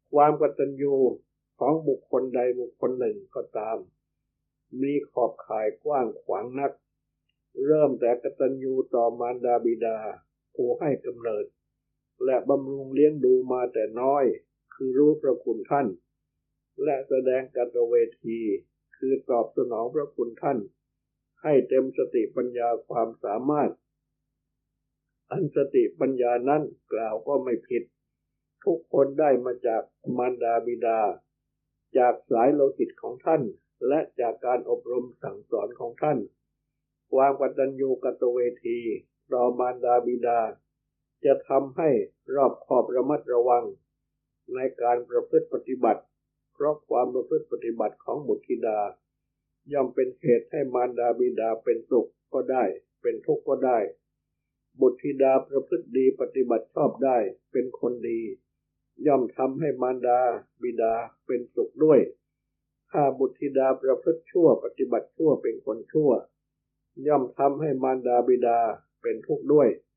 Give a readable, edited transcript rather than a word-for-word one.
ความกตัญญูของบุคคลใดบุคคลหนึ่งก็ตามมีขอบข่ายกว้างขวางนักเริ่มแต่กตัญญูต่อมารดาบิดาผู้ให้กำเนิดและบำรุงเลี้ยงดูมาแต่น้อยคือรู้พระคุณท่านและแสดงกตเวทีคือตอบสนองพระคุณท่านให้เต็มสติปัญญาความสามารถอันสติปัญญานั้นกล่าวก็ไม่ผิดทุกคนได้มาจากมารดาบิดาจากสายโลหิตของท่านและจากการอบรมสั่งสอนของท่านความกตัญญูกตเวทีต่อมารดาบิดาจะทำให้รอบคอบระมัดระวังในการประพฤติปฏิบัติเพราะความประพฤติปฏิบัติของบุตรธิดาย่อมเป็นเหตุให้มารดาบิดาเป็นสุขก็ได้เป็นทุกข์ก็ได้บุตรธิดาประพฤติดีปฏิบัติชอบได้เป็นคนดีย่อมทำให้มารดาบิดาเป็นสุขด้วยถ้าบุตรธิดาประพฤติชั่วปฏิบัติชั่วเป็นคนชั่วย่อมทำให้มารดาบิดาเป็นทุกข์ด้วย